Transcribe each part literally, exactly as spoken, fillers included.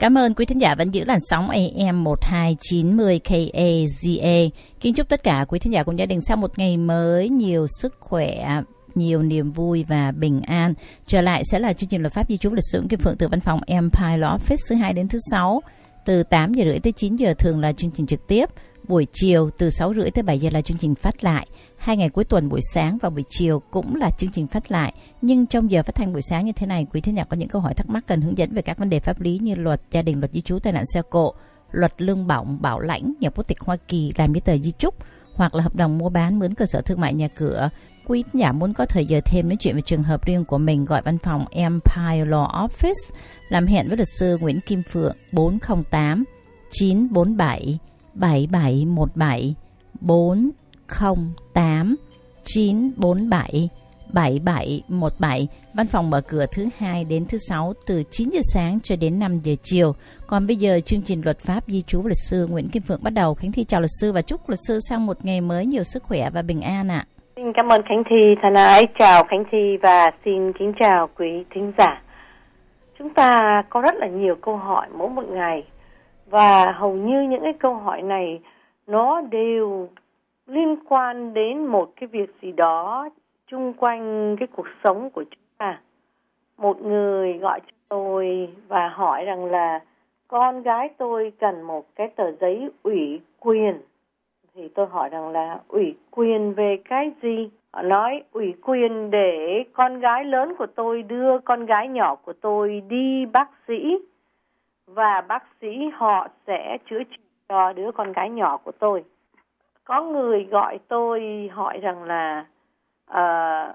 Cảm ơn quý thính giả vẫn giữ làn sóng a em một hai chín không K A Z A. Kính chúc tất cả quý thính giả cùng gia đình sau một ngày mới nhiều sức khỏe, nhiều niềm vui và bình an. Trở lại sẽ là chương trình luật pháp di trú lịch sử Kim Phượng từ văn phòng Empire Law Office thứ hai đến thứ sáu, từ tám giờ rưỡi tới chín giờ thường là chương trình trực tiếp. Buổi chiều từ sáu rưỡi tới bảy giờ là chương trình phát lại. Hai ngày cuối tuần buổi sáng và buổi chiều cũng là chương trình phát lại. Nhưng trong giờ phát thanh buổi sáng như thế này, quý thính giả có những câu hỏi thắc mắc cần hướng dẫn về các vấn đề pháp lý như luật gia đình, luật di trú, tai nạn xe cộ, luật lương bổng, bảo lãnh, nhập quốc tịch Hoa Kỳ, làm giấy tờ di trúc hoặc là hợp đồng mua bán, mướn cơ sở thương mại, nhà cửa. Quý thính giả muốn có thời giờ thêm nói chuyện về trường hợp riêng của mình, gọi văn phòng Empire Law Office, làm hẹn với luật sư Nguyễn Kim Phượng bốn không tám chín bốn bảy bảy bảy một bảy bốn không tám chín bốn bảy bảy bảy một bảy. Văn phòng mở cửa thứ hai đến thứ sáu từ chín giờ sáng cho đến năm giờ chiều. Còn bây giờ chương trình luật pháp di trú và luật sư Nguyễn Kim Phượng bắt đầu. Khánh Thi chào luật sư và chúc luật sư sang một ngày mới nhiều sức khỏe và bình an ạ. Xin cảm ơn Khánh Thi, thân ái chào Khánh Thi và xin kính chào quý thính giả. Chúng ta có rất là nhiều câu hỏi mỗi một ngày và hầu như những cái câu hỏi này nó đều liên quan đến một cái việc gì đó chung quanh cái cuộc sống của chúng ta. Một người gọi cho tôi và hỏi rằng là con gái tôi cần một cái tờ giấy ủy quyền. Thì tôi hỏi rằng là ủy quyền về cái gì? Họ nói ủy quyền để con gái lớn của tôi đưa con gái nhỏ của tôi đi bác sĩ và bác sĩ họ sẽ chữa trị cho đứa con gái nhỏ của tôi. Có người gọi tôi hỏi rằng là uh,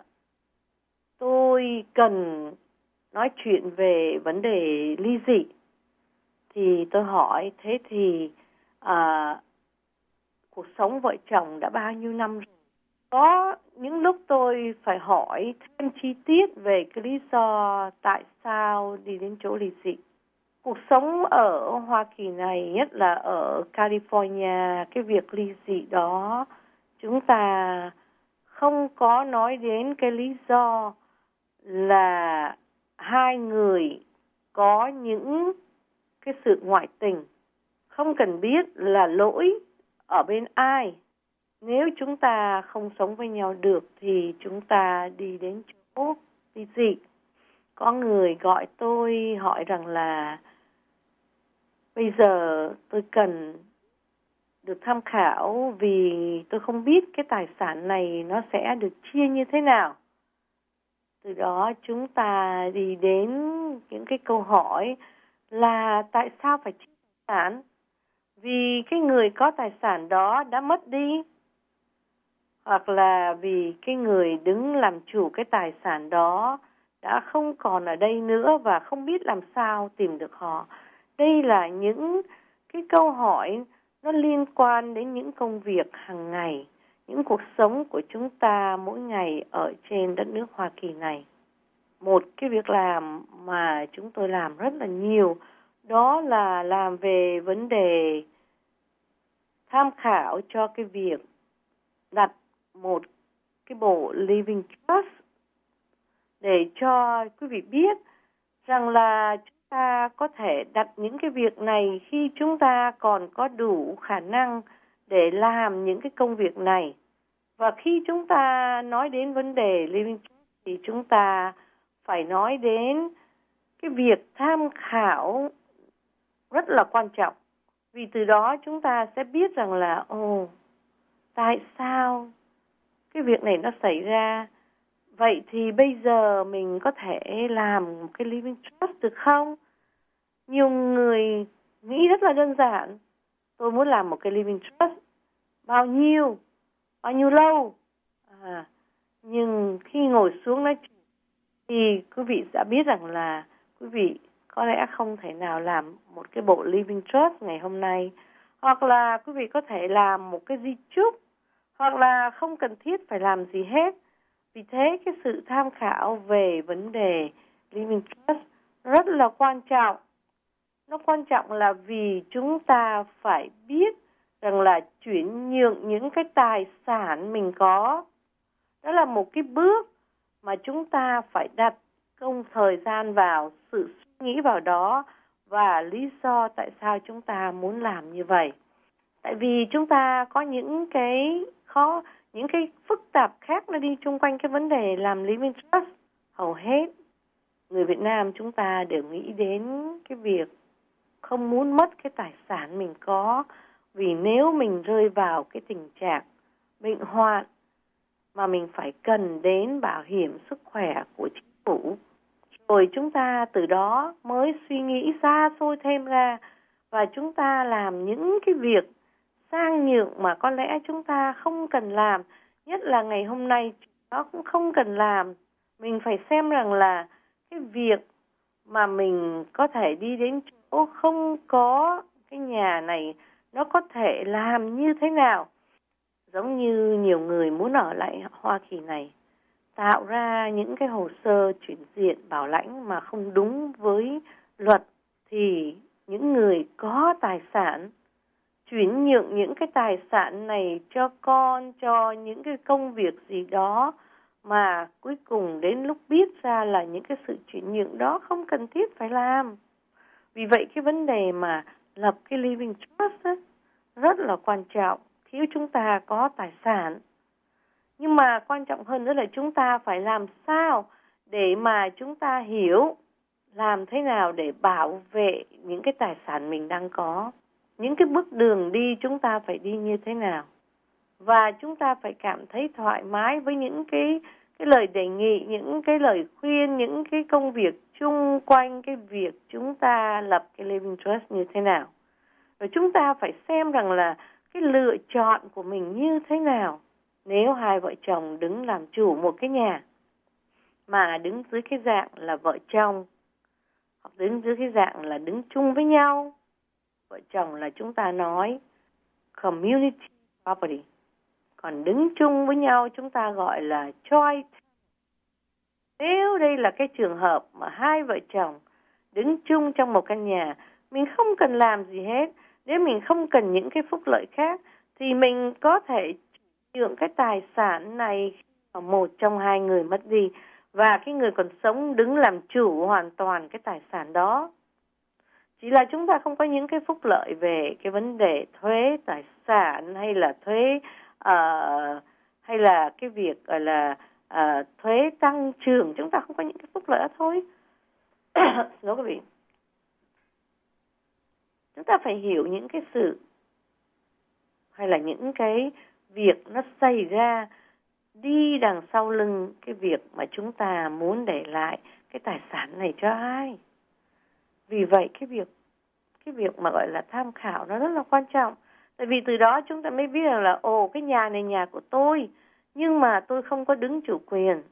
tôi cần nói chuyện về vấn đề ly dị. Thì tôi hỏi thế thì uh, cuộc sống vợ chồng đã bao nhiêu năm rồi? Có những lúc tôi phải hỏi thêm chi tiết về cái lý do tại sao đi đến chỗ ly dị. Cuộc sống ở Hoa Kỳ này, nhất là ở California, cái việc ly dị đó, chúng ta không có nói đến cái lý do là hai người có những cái sự ngoại tình. Không cần biết là lỗi ở bên ai. Nếu chúng ta không sống với nhau được thì chúng ta đi đến chỗ ly dị. Có người gọi tôi hỏi rằng là bây giờ tôi cần được tham khảo vì tôi không biết cái tài sản này nó sẽ được chia như thế nào. Từ đó chúng ta đi đến những cái câu hỏi là tại sao phải chia tài sản? Vì cái người có tài sản đó đã mất đi, hoặc là vì cái người đứng làm chủ cái tài sản đó đã không còn ở đây nữa và không biết làm sao tìm được họ. Đây là những cái câu hỏi nó liên quan đến những công việc hàng ngày, những cuộc sống của chúng ta mỗi ngày ở trên đất nước Hoa Kỳ này. Một cái việc làm mà chúng tôi làm rất là nhiều đó là làm về vấn đề tham khảo cho cái việc đặt một cái bộ Living Trust để cho quý vị biết rằng là chúng ta có thể đặt những cái việc này khi chúng ta còn có đủ khả năng để làm những cái công việc này. Và khi chúng ta nói đến vấn đề Living Trust thì chúng ta phải nói đến cái việc tham khảo rất là quan trọng. Vì từ đó chúng ta sẽ biết rằng là ồ, tại sao cái việc này nó xảy ra? Vậy thì bây giờ mình có thể làm một cái Living Trust được không? Nhiều người nghĩ rất là đơn giản. Tôi muốn làm một cái Living Trust. Bao nhiêu? Bao nhiêu lâu? À, nhưng khi ngồi xuống nói chuyện thì quý vị sẽ biết rằng là quý vị có lẽ không thể nào làm một cái bộ Living Trust ngày hôm nay. Hoặc là quý vị có thể làm một cái di chúc. Hoặc là không cần thiết phải làm gì hết. Vì thế cái sự tham khảo về vấn đề Living Trust rất là quan trọng. Nó quan trọng là vì chúng ta phải biết rằng là chuyển nhượng những cái tài sản mình có. Đó là một cái bước mà chúng ta phải đặt công thời gian vào, sự suy nghĩ vào đó và lý do tại sao chúng ta muốn làm như vậy. Tại vì chúng ta có những cái khó, những cái phức tạp khác nó đi chung quanh cái vấn đề làm living trust. Hầu hết người Việt Nam chúng ta đều nghĩ đến cái việc không muốn mất cái tài sản mình có, vì nếu mình rơi vào cái tình trạng bệnh hoạn mà mình phải cần đến bảo hiểm sức khỏe của chính phủ. Rồi chúng ta từ đó mới suy nghĩ xa xôi thêm ra và chúng ta làm những cái việc sang nhượng mà có lẽ chúng ta không cần làm. Nhất là ngày hôm nay nó cũng không cần làm. Mình phải xem rằng là cái việc mà mình có thể đi đến chỗ không có cái nhà này nó có thể làm như thế nào. Giống như nhiều người muốn ở lại Hoa Kỳ này, tạo ra những cái hồ sơ chuyển diện bảo lãnh mà không đúng với luật, thì những người có tài sản chuyển nhượng những cái tài sản này cho con, cho những cái công việc gì đó mà cuối cùng đến lúc biết ra là những cái sự chuyển nhượng đó không cần thiết phải làm. Vì vậy cái vấn đề mà lập cái living trust ấy, rất là quan trọng khi chúng ta có tài sản. Nhưng mà quan trọng hơn nữa là chúng ta phải làm sao để mà chúng ta hiểu làm thế nào để bảo vệ những cái tài sản mình đang có. Những cái bước đường đi chúng ta phải đi như thế nào. Và chúng ta phải cảm thấy thoải mái với những cái, cái lời đề nghị, những cái lời khuyên, những cái công việc chung quanh cái việc chúng ta lập cái living trust như thế nào. Rồi chúng ta phải xem rằng là cái lựa chọn của mình như thế nào. Nếu hai vợ chồng đứng làm chủ một cái nhà mà đứng dưới cái dạng là vợ chồng, hoặc đứng dưới cái dạng là đứng chung với nhau, vợ chồng là chúng ta nói community property. Còn đứng chung với nhau chúng ta gọi là joint. Nếu đây là cái trường hợp mà hai vợ chồng đứng chung trong một căn nhà, mình không cần làm gì hết. Nếu mình không cần những cái phúc lợi khác, thì mình có thể nhượng cái tài sản này ở một trong hai người mất đi. Và cái người còn sống đứng làm chủ hoàn toàn cái tài sản đó. Chỉ là chúng ta không có những cái phúc lợi về cái vấn đề thuế tài sản hay là thuế uh, hay là cái việc gọi là uh, thuế tăng trưởng. Chúng ta không có những cái phúc lợi đó thôi. Xin quý vị. Chúng ta phải hiểu những cái sự hay là những cái việc nó xảy ra đi đằng sau lưng cái việc mà chúng ta muốn để lại cái tài sản này cho ai. Vì vậy cái việc cái việc mà gọi là tham khảo nó rất là quan trọng. Tại vì từ đó chúng ta mới biết rằng là ồ, cái nhà này nhà của tôi, nhưng mà tôi không có đứng chủ quyền.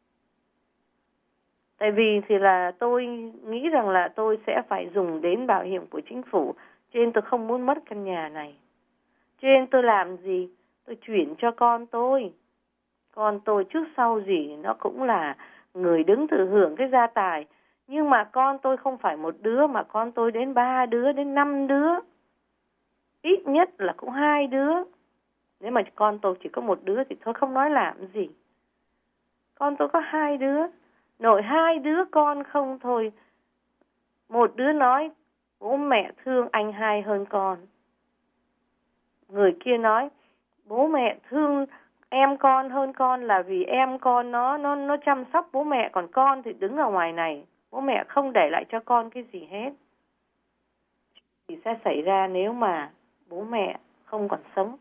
Tại vì thì là tôi nghĩ rằng là tôi sẽ phải dùng đến bảo hiểm của chính phủ, cho nên tôi không muốn mất căn nhà này. Cho nên tôi làm gì? Tôi chuyển cho con tôi. Con tôi trước sau gì nó cũng là người đứng thừa hưởng cái gia tài. Nhưng mà con tôi không phải một đứa, mà con tôi đến ba đứa, đến năm đứa. Ít nhất là cũng hai đứa. Nếu mà con tôi chỉ có một đứa thì thôi không nói làm gì. Con tôi có hai đứa. Nội hai đứa con không thôi. Một đứa nói bố mẹ thương anh hai hơn con. Người kia nói bố mẹ thương em con hơn con là vì em con nó nó nó chăm sóc bố mẹ, còn con thì đứng ở ngoài này, bố mẹ không để lại cho con cái gì hết. Thì sẽ xảy ra nếu mà bố mẹ không còn sống.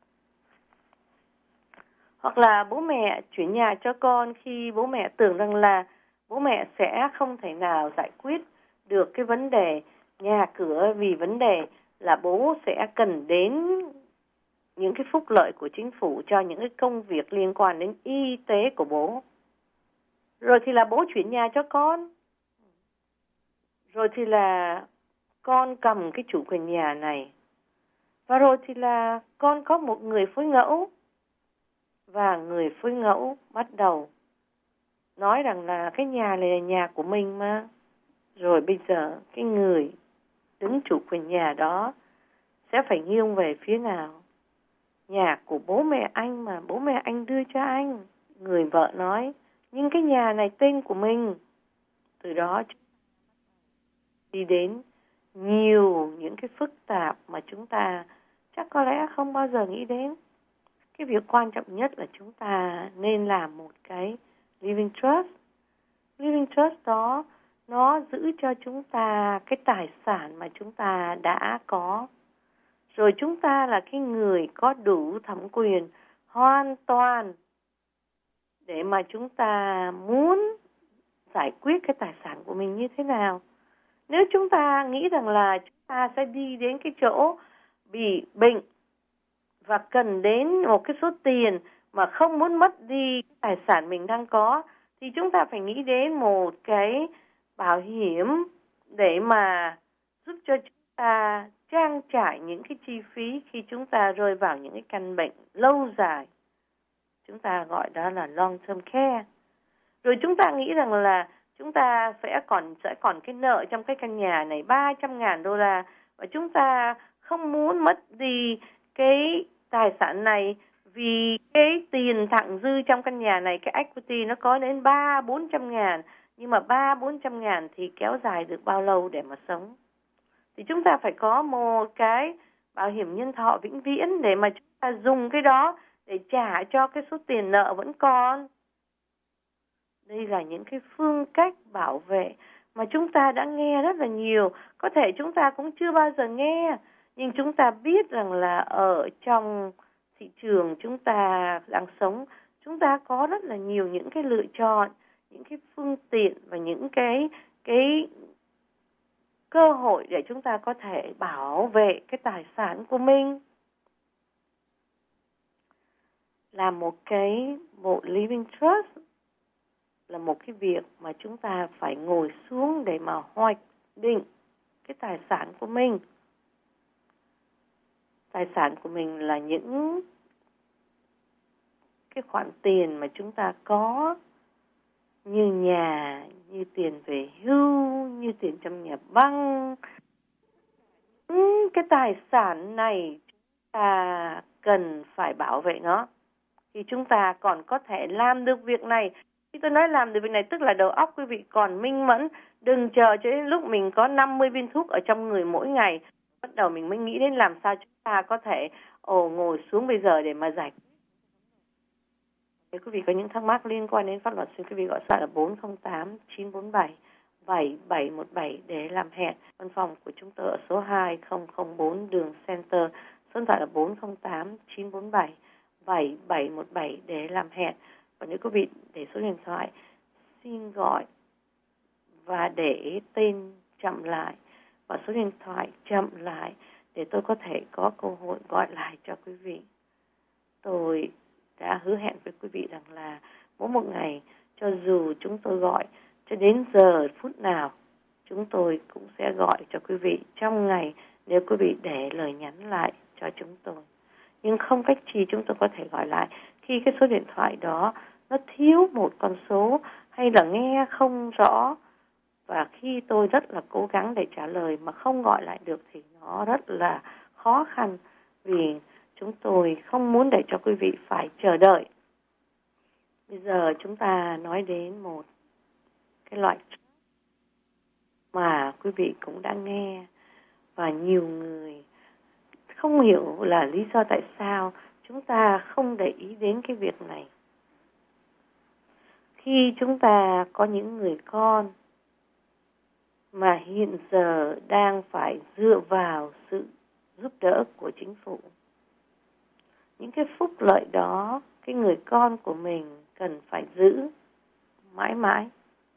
Hoặc là bố mẹ chuyển nhà cho con khi bố mẹ tưởng rằng là bố mẹ sẽ không thể nào giải quyết được cái vấn đề nhà cửa, vì vấn đề là bố sẽ cần đến những cái phúc lợi của chính phủ cho những cái công việc liên quan đến y tế của bố. Rồi thì là bố chuyển nhà cho con. Rồi thì là con cầm cái chủ quyền nhà này. Và rồi thì là con có một người phối ngẫu. Và người phối ngẫu bắt đầu nói rằng là cái nhà này là nhà của mình mà. Rồi bây giờ cái người đứng chủ quyền nhà đó sẽ phải nghiêng về phía nào? Nhà của bố mẹ anh mà, bố mẹ anh đưa cho anh. Người vợ nói, nhưng cái nhà này tên của mình. Từ đó đi đến nhiều những cái phức tạp mà chúng ta chắc có lẽ không bao giờ nghĩ đến. Cái việc quan trọng nhất là chúng ta nên làm một cái Living Trust. Living Trust đó nó giữ cho chúng ta cái tài sản mà chúng ta đã có. Rồi chúng ta là cái người có đủ thẩm quyền hoàn toàn để mà chúng ta muốn giải quyết cái tài sản của mình như thế nào. Nếu chúng ta nghĩ rằng là chúng ta sẽ đi đến cái chỗ bị bệnh và cần đến một cái số tiền mà không muốn mất đi cái tài sản mình đang có, thì chúng ta phải nghĩ đến một cái bảo hiểm để mà giúp cho chúng ta trang trải những cái chi phí khi chúng ta rơi vào những cái căn bệnh lâu dài. Chúng ta gọi đó là long term care. Rồi chúng ta nghĩ rằng là chúng ta sẽ còn sẽ còn cái nợ trong cái căn nhà này ba trăm ngàn đô la và chúng ta không muốn mất đi cái tài sản này vì cái tiền thặng dư trong căn nhà này, cái equity nó có đến ba bốn trăm ngàn, nhưng mà ba bốn trăm ngàn thì kéo dài được bao lâu để mà sống? Thì chúng ta phải có một cái bảo hiểm nhân thọ vĩnh viễn để mà chúng ta dùng cái đó để trả cho cái số tiền nợ vẫn còn. Đây là những cái phương cách bảo vệ mà chúng ta đã nghe rất là nhiều. Có thể chúng ta cũng chưa bao giờ nghe, nhưng chúng ta biết rằng là ở trong thị trường chúng ta đang sống, chúng ta có rất là nhiều những cái lựa chọn, những cái phương tiện và những cái cái cơ hội để chúng ta có thể bảo vệ cái tài sản của mình. Làm một cái bộ Living Trust là một cái việc mà chúng ta phải ngồi xuống để mà hoạch định cái tài sản của mình. Tài sản của mình là những cái khoản tiền mà chúng ta có, như nhà, như tiền về hưu, như tiền trong nhà băng. Cái tài sản này chúng ta cần phải bảo vệ nó. Thì chúng ta còn có thể làm được việc này. Khi tôi nói làm được việc này tức là đầu óc quý vị còn minh mẫn. Đừng chờ cho đến lúc mình có năm mươi viên thuốc ở trong người mỗi ngày, bắt đầu mình mới nghĩ đến làm sao chúng ta có thể ồ ngồi xuống bây giờ để mà giải quyết. Nếu quý vị có những thắc mắc liên quan đến pháp luật, xin quý vị gọi số là bốn không tám chín bốn bảy bảy bảy một bảy để làm hẹn. Văn phòng của chúng tôi ở số hai không không bốn đường Center, số điện thoại là bốn không tám chín bốn bảy bảy bảy một bảy để làm hẹn. Và nếu quý vị để số điện thoại, xin gọi và để tên chậm lại và số điện thoại chậm lại để tôi có thể có cơ hội gọi lại cho quý vị. Tôi đã hứa hẹn với quý vị rằng là mỗi một ngày, cho dù chúng tôi gọi cho đến giờ phút nào, chúng tôi cũng sẽ gọi cho quý vị trong ngày nếu quý vị để lời nhắn lại cho chúng tôi. Nhưng không cách chi chúng tôi có thể gọi lại khi cái số điện thoại đó nó thiếu một con số hay là nghe không rõ. Và khi tôi rất là cố gắng để trả lời mà không gọi lại được thì nó rất là khó khăn, vì chúng tôi không muốn để cho quý vị phải chờ đợi. Bây giờ chúng ta nói đến một cái loại mà quý vị cũng đã nghe và nhiều người không hiểu là lý do tại sao chúng ta không để ý đến cái việc này. Khi chúng ta có những người con mà hiện giờ đang phải dựa vào sự giúp đỡ của chính phủ, những cái phúc lợi đó cái người con của mình cần phải giữ mãi mãi.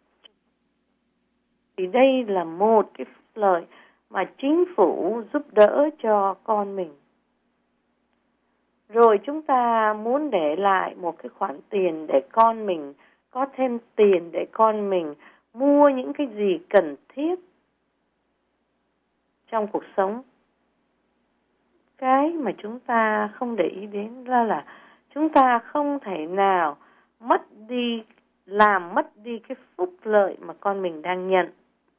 Thì đây là một cái phúc lợi mà chính phủ giúp đỡ cho con mình. Rồi chúng ta muốn để lại một cái khoản tiền để con mình có thêm tiền để con mình mua những cái gì cần thiết trong cuộc sống. Cái mà chúng ta không để ý đến là là chúng ta không thể nào mất đi, làm mất đi cái phúc lợi mà con mình đang nhận.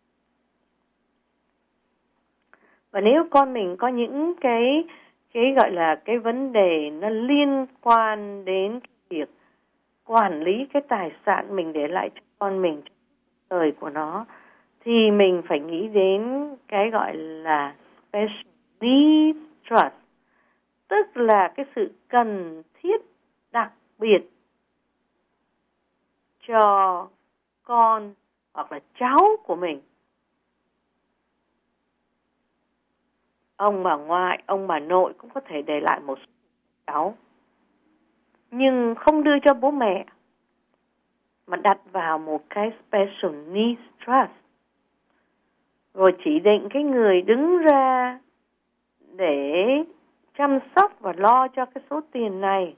Và nếu con mình có những cái cái gọi là cái vấn đề nó liên quan đến cái việc quản lý cái tài sản mình để lại cho con mình trong đời của nó, thì mình phải nghĩ đến cái gọi là special needs trust, tức là cái sự cần thiết đặc biệt cho con hoặc là cháu của mình. Ông bà ngoại, ông bà nội cũng có thể để lại một số cháu, nhưng không đưa cho bố mẹ, mà đặt vào một cái special needs trust, rồi chỉ định cái người đứng ra để chăm sóc và lo cho cái số tiền này.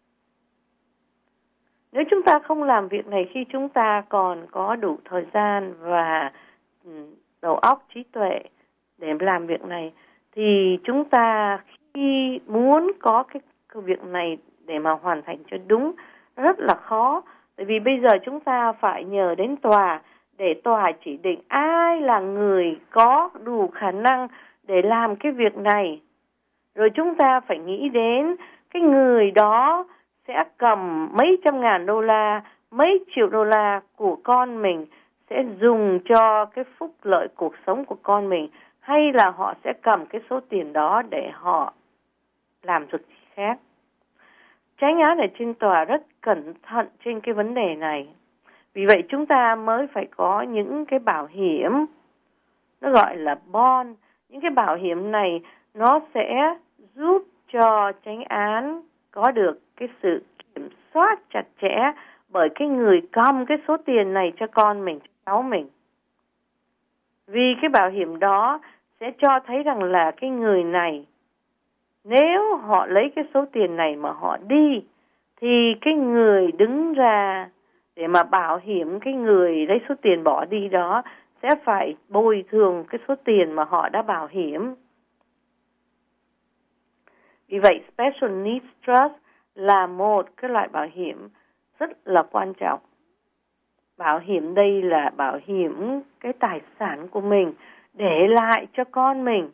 Nếu chúng ta không làm việc này khi chúng ta còn có đủ thời gian và đầu óc trí tuệ để làm việc này, thì chúng ta khi muốn có cái việc này để mà hoàn thành cho đúng rất là khó. Tại vì bây giờ chúng ta phải nhờ đến tòa để tòa chỉ định ai là người có đủ khả năng để làm cái việc này. Rồi chúng ta phải nghĩ đến cái người đó sẽ cầm mấy trăm ngàn đô la, mấy triệu đô la của con mình sẽ dùng cho cái phúc lợi cuộc sống của con mình, hay là họ sẽ cầm cái số tiền đó để họ làm việc khác. Chánh án ở trên tòa rất cẩn thận trên cái vấn đề này. Vì vậy chúng ta mới phải có những cái bảo hiểm, nó gọi là bond. Những cái bảo hiểm này nó sẽ giúp cho chánh án có được cái sự kiểm soát chặt chẽ bởi cái người cầm cái số tiền này cho con mình, cho cháu mình. Vì cái bảo hiểm đó sẽ cho thấy rằng là cái người này, nếu họ lấy cái số tiền này mà họ đi, thì cái người đứng ra để mà bảo hiểm cái người lấy số tiền bỏ đi đó sẽ phải bồi thường cái số tiền mà họ đã bảo hiểm. Vì vậy, Special Needs Trust là một cái loại bảo hiểm rất là quan trọng. Bảo hiểm đây là bảo hiểm cái tài sản của mình để lại cho con mình.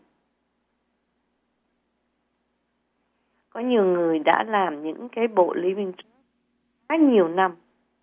Có nhiều người đã làm những cái bộ Living Trust khá nhiều năm,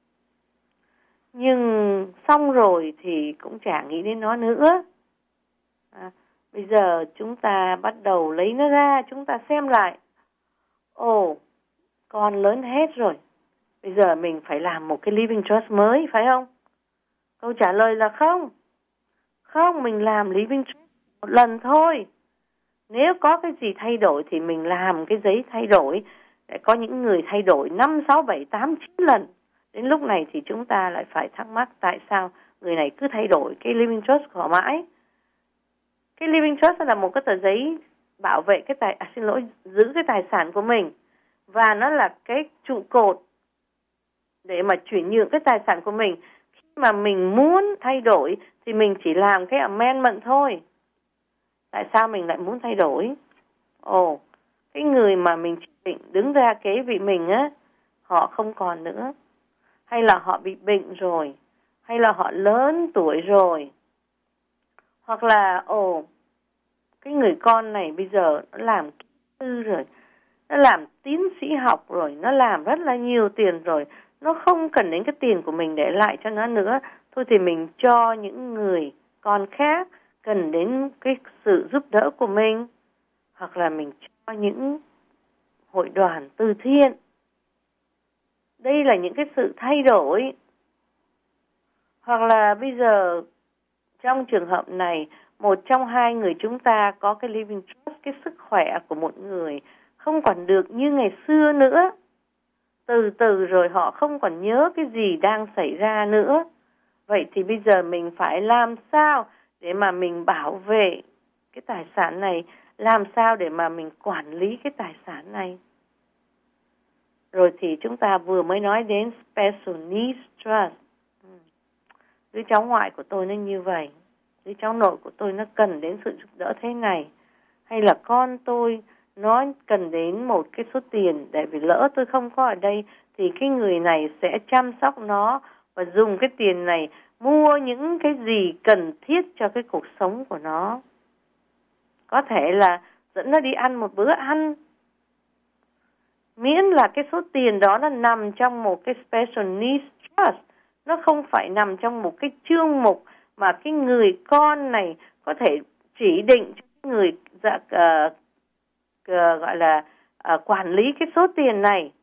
nhưng xong rồi thì cũng chả nghĩ đến nó nữa. À, bây giờ chúng ta bắt đầu lấy nó ra, chúng ta xem lại. Ồ, con lớn hết rồi, bây giờ mình phải làm một cái Living Trust mới, phải không? Câu trả lời là không. Không, mình làm Living Trust một lần thôi. Nếu có cái gì thay đổi thì mình làm cái giấy thay đổi. Để có những người thay đổi năm, sáu, bảy, tám, chín lần. Đến lúc này thì chúng ta lại phải thắc mắc tại sao người này cứ thay đổi cái Living Trust của họ mãi. Cái Living Trust là một cái tờ giấy bảo vệ cái tài, à, xin lỗi, giữ cái tài sản của mình. Và nó là cái trụ cột để mà chuyển nhượng cái tài sản của mình. Khi mà mình muốn thay đổi thì mình chỉ làm cái amendment thôi. Tại sao mình lại muốn thay đổi? Ồ, cái người mà mình chỉ định đứng ra kế vị mình á, họ không còn nữa. Hay là họ bị bệnh rồi. Hay là họ lớn tuổi rồi. Hoặc là, ồ, cái người con này bây giờ nó làm kỹ sư rồi. Nó làm tiến sĩ học rồi. Nó làm rất là nhiều tiền rồi. Nó không cần đến cái tiền của mình để lại cho nó nữa. Thôi thì mình cho những người con khác cần đến cái sự giúp đỡ của mình. Hoặc là mình cho những hội đoàn từ thiện. Đây là những cái sự thay đổi. Hoặc là bây giờ trong trường hợp này, một trong hai người chúng ta có cái Living Trust, cái sức khỏe của một người không còn được như ngày xưa nữa. Từ từ rồi họ không còn nhớ cái gì đang xảy ra nữa. Vậy thì bây giờ mình phải làm sao để mà mình bảo vệ cái tài sản này, làm sao để mà mình quản lý cái tài sản này. Rồi thì chúng ta vừa mới nói đến Special Needs Trust. Đứa cháu ngoại của tôi nó như vậy, đứa cháu nội của tôi nó cần đến sự giúp đỡ thế này. Hay là con tôi nó cần đến một cái số tiền để vì lỡ tôi không có ở đây thì cái người này sẽ chăm sóc nó và dùng cái tiền này mua những cái gì cần thiết cho cái cuộc sống của nó. Có thể là dẫn nó đi ăn một bữa ăn. Miễn là cái số tiền đó nó nằm trong một cái Special Needs Trust. Nó không phải nằm trong một cái chương mục mà cái người con này có thể chỉ định cho người dạ, uh, uh, gọi là uh, quản lý cái số tiền này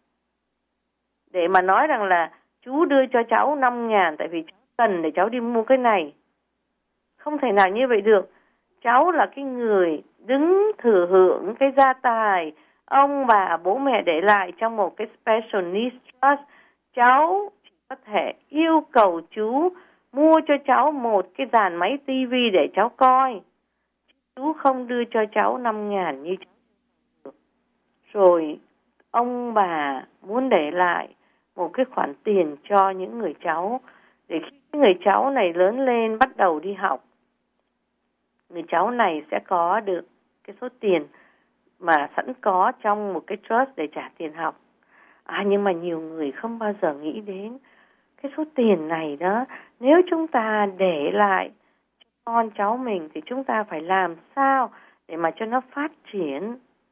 để mà nói rằng là chú đưa cho cháu năm ngàn tại vì cháu cần để cháu đi mua cái này. Không thể nào như vậy được. Cháu là cái người đứng thừa hưởng cái gia tài ông bà bố mẹ để lại trong một cái special needs trust. Cháu chỉ có thể yêu cầu chú mua cho cháu một cái dàn máy tivi để cháu coi. Chú không đưa cho cháu năm ngàn như cháu. Rồi ông bà muốn để lại một cái khoản tiền cho những người cháu để khi người cháu này lớn lên bắt đầu đi học, người cháu này sẽ có được cái số tiền mà sẵn có trong một cái trust để trả tiền học. À, nhưng mà nhiều người không bao giờ nghĩ đến cái số tiền này đó, nếu chúng ta để lại cho con cháu mình thì chúng ta phải làm sao để mà cho nó phát triển.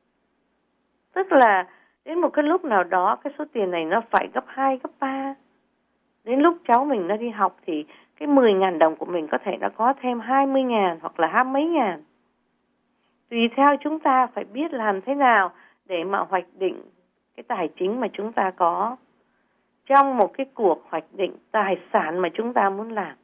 Tức là đến một cái lúc nào đó cái số tiền này nó phải gấp hai, gấp ba. Đến lúc cháu mình nó đi học thì cái mười ngàn đồng của mình có thể nó có thêm hai mươi ngàn hoặc là hai mấy ngàn. Tùy theo chúng ta phải biết làm thế nào để mà hoạch định cái tài chính mà chúng ta có trong một cái cuộc hoạch định tài sản mà chúng ta muốn làm.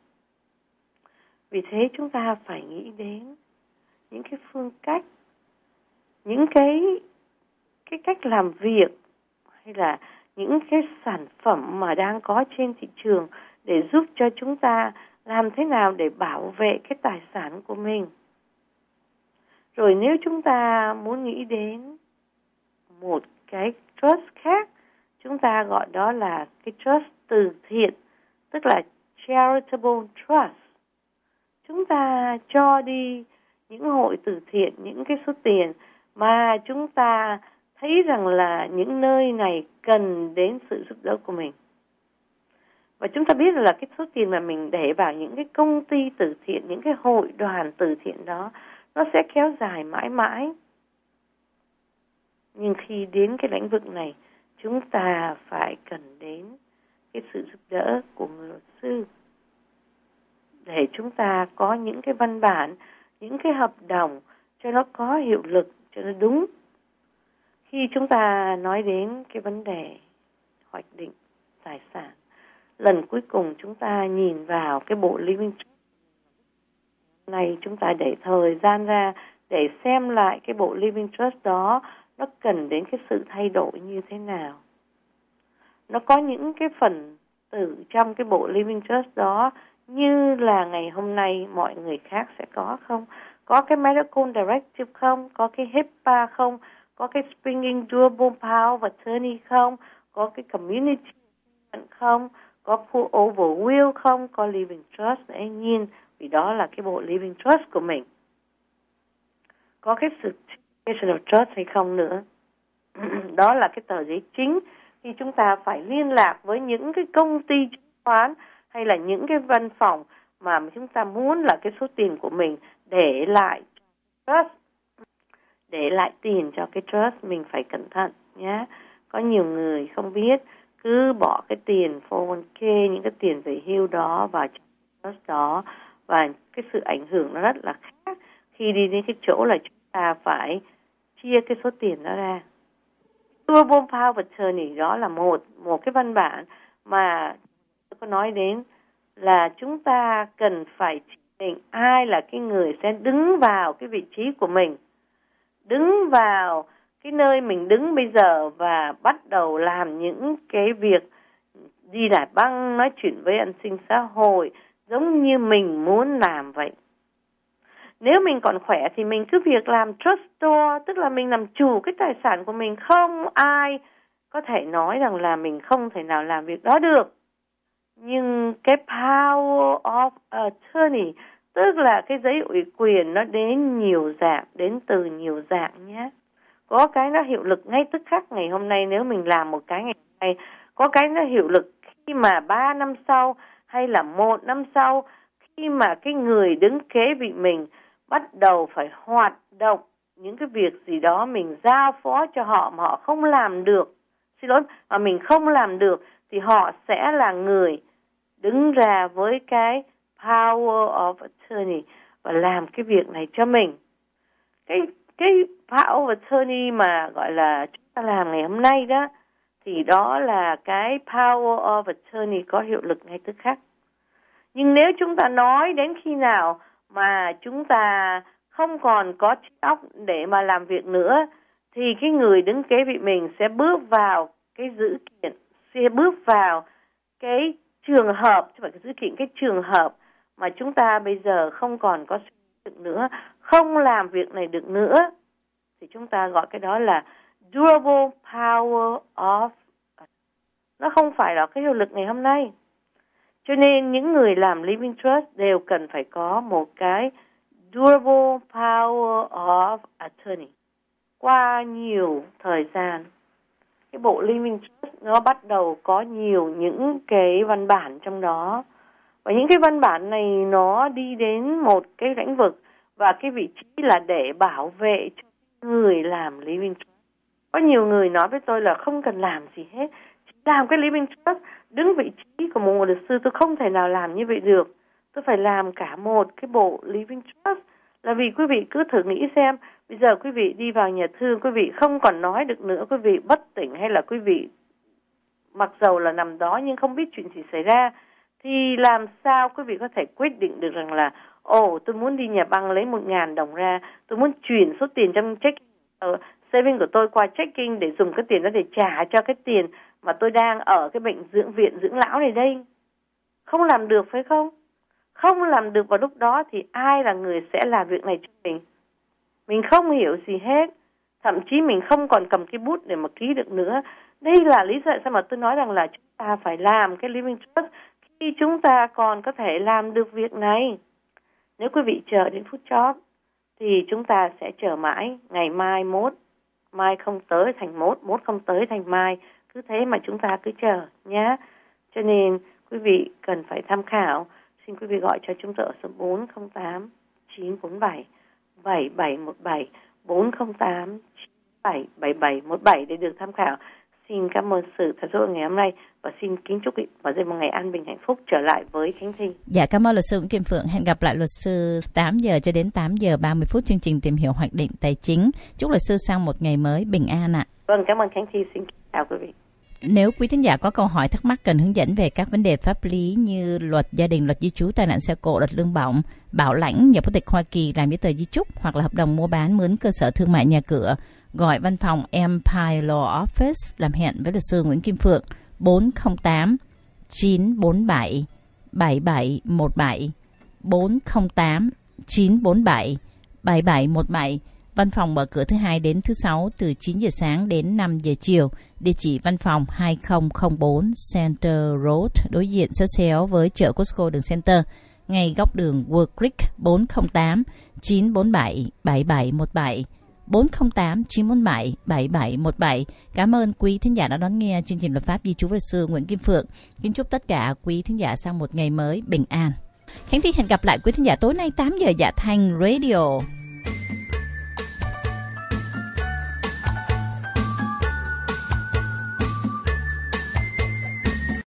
Vì thế chúng ta phải nghĩ đến những cái phương cách, những cái cái cách làm việc hay là những cái sản phẩm mà đang có trên thị trường để giúp cho chúng ta làm thế nào để bảo vệ cái tài sản của mình. Rồi nếu chúng ta muốn nghĩ đến một cái trust khác, chúng ta gọi đó là cái trust từ thiện, tức là charitable trust. Chúng ta cho đi những hội từ thiện những cái số tiền mà chúng ta thấy rằng là những nơi này cần đến sự giúp đỡ của mình. Và chúng ta biết là cái số tiền mà mình để vào những cái công ty từ thiện, những cái hội đoàn từ thiện đó, nó sẽ kéo dài mãi mãi. Nhưng khi đến cái lĩnh vực này, chúng ta phải cần đến cái sự giúp đỡ của người luật sư để chúng ta có những cái văn bản, những cái hợp đồng cho nó có hiệu lực, cho nó đúng. Khi chúng ta nói đến cái vấn đề hoạch định tài sản, lần cuối cùng chúng ta nhìn vào cái bộ Living Trust này, chúng ta để thời gian ra để xem lại cái bộ Living Trust đó nó cần đến cái sự thay đổi như thế nào. Nó có những cái phần tử trong cái bộ Living Trust đó như là ngày hôm nay mọi người khác sẽ có không? Có cái Medical Directive không? Có cái HIPAA không? Có cái Springing Durable Power of Attorney không? Có cái Community không? Có Pull Over Will không? Có Living Trust để nhìn, vì đó là cái bộ Living Trust của mình. Có cái Certification of Trust hay không nữa? Đó là cái tờ giấy chính khi chúng ta phải liên lạc với những cái công ty chứng khoán hay là những cái văn phòng mà chúng ta muốn là cái số tiền của mình để lại trust, để lại tiền cho cái trust, mình phải cẩn thận nhé. Có nhiều người không biết cứ bỏ cái tiền four oh one k, những cái tiền về hưu đó vào trust đó, và cái sự ảnh hưởng nó rất là khác khi đi đến cái chỗ là chúng ta phải chia cái số tiền đó ra. Durable Power of Attorney đó là một một cái văn bản mà tôi có nói đến là chúng ta cần phải chỉ định ai là cái người sẽ đứng vào cái vị trí của mình, đứng vào cái nơi mình đứng bây giờ và bắt đầu làm những cái việc đi lại băng, nói chuyện với an sinh xã hội giống như mình muốn làm vậy. Nếu mình còn khỏe thì mình cứ việc làm trustor, tức là mình làm chủ cái tài sản của mình, không ai có thể nói rằng là mình không thể nào làm việc đó được. Nhưng cái power of attorney, tức là cái giấy ủy quyền, nó đến nhiều dạng, đến từ nhiều dạng nhé. Có cái nó hiệu lực ngay tức khắc ngày hôm nay nếu mình làm một cái ngày hôm nay. Có cái nó hiệu lực khi mà ba năm sau hay là một năm sau, khi mà cái người đứng kế vị mình bắt đầu phải hoạt động những cái việc gì đó mình giao phó cho họ mà họ không làm được. Xin lỗi, mà mình không làm được thì họ sẽ là người đứng ra với cái power of attorney và làm cái việc này cho mình. Cái cái power of attorney mà gọi là chúng ta làm ngày hôm nay đó, thì đó là cái power of attorney có hiệu lực ngay tức khắc. Nhưng nếu chúng ta nói đến khi nào mà chúng ta không còn có trí óc để mà làm việc nữa, thì cái người đứng kế vị mình sẽ bước vào cái dữ kiện, sẽ bước vào cái trường hợp, chứ phải cái dữ kiện, cái trường hợp mà chúng ta bây giờ không còn có suy được nữa, không làm việc này được nữa, thì chúng ta gọi cái đó là durable power of. Nó không phải là cái hiệu lực ngày hôm nay. Cho nên những người làm living trust đều cần phải có một cái durable power of attorney. Qua nhiều thời gian, cái bộ living trust nó bắt đầu có nhiều những cái văn bản trong đó. Và những cái văn bản này nó đi đến một cái lĩnh vực và cái vị trí là để bảo vệ cho người làm living trust. Có nhiều người nói với tôi là không cần làm gì hết, chỉ làm cái living trust. Đứng vị trí của một luật sư tôi không thể nào làm như vậy được. Tôi phải làm cả một cái bộ living trust. Là vì quý vị cứ thử nghĩ xem, bây giờ quý vị đi vào nhà thương, quý vị không còn nói được nữa, quý vị bất tỉnh hay là quý vị mặc dầu là nằm đó nhưng không biết chuyện gì xảy ra, thì làm sao quý vị có thể quyết định được rằng là ồ, oh, tôi muốn đi nhà băng lấy một ngàn đồng ra, tôi muốn chuyển số tiền trong check uh, saving của tôi qua checking để dùng cái tiền đó để trả cho cái tiền mà tôi đang ở cái bệnh dưỡng viện dưỡng lão này đây. Không làm được phải không? Không làm được vào lúc đó thì ai là người sẽ làm việc này cho mình? Mình không hiểu gì hết. Thậm chí mình không còn cầm cái bút để mà ký được nữa. Đây là lý do sao mà tôi nói rằng là chúng ta phải làm cái living trust khi chúng ta còn có thể làm được việc này. Nếu quý vị chờ đến phút chót thì chúng ta sẽ chờ mãi. Ngày mai mốt, mai không tới thành mốt, mốt không tới thành mai. Cứ thế mà chúng ta cứ chờ nhé. Cho nên quý vị cần phải tham khảo. Xin quý vị gọi cho chúng tôi ở số bốn không tám chín bốn bảy bảy bảy một bảy, bốn không tám chín bảy bảy bảy một bảy để được tham khảo. Xin cảm ơn sự theo dõi ngày hôm nay và xin kính chúc quý vị và một ngày an bình hạnh phúc trở lại với Khánh Thi. Dạ, cảm ơn luật sư Nguyễn Kim Phượng. Hẹn gặp lại luật sư tám giờ cho đến tám giờ ba mươi phút chương trình tìm hiểu hoạch định tài chính. Chúc luật sư sang một ngày mới bình an ạ. Vâng, cảm ơn Khánh Thi. Xin chào quý vị. Nếu quý thính giả có câu hỏi thắc mắc cần hướng dẫn về các vấn đề pháp lý như luật gia đình, luật di trú, tai nạn xe cộ, luật lương bổng, bảo lãnh, nhập quốc tịch Hoa Kỳ, làm giấy tờ di chúc hoặc là hợp đồng mua bán mướn cơ sở thương mại nhà cửa, gọi văn phòng Empire Law Office làm hẹn với luật sư Nguyễn Kim Phượng bốn không tám chín bốn bảy bảy bảy một bảy bốn không tám chín bốn bảy bảy bảy một bảy. Văn phòng mở cửa thứ hai đến thứ sáu từ chín giờ sáng đến năm giờ chiều. Địa chỉ văn phòng hai không không bốn Center Road, đối diện xéo xéo với chợ Costco đường Center, ngay góc đường Wood Creek. Bốn không tám chín bốn bảy bảy bảy một bảy bốn không tám chín bốn bảy bảy bảy một bảy. Cảm ơn quý thính giả đã đón nghe chương trình luật pháp di trú với luật sư Nguyễn Kim Phượng. Kính chúc tất cả quý thính giả sang một ngày mới bình an. Khánh Thi hẹn gặp lại quý thính giả tối nay tám giờ dạ Thanh Radio.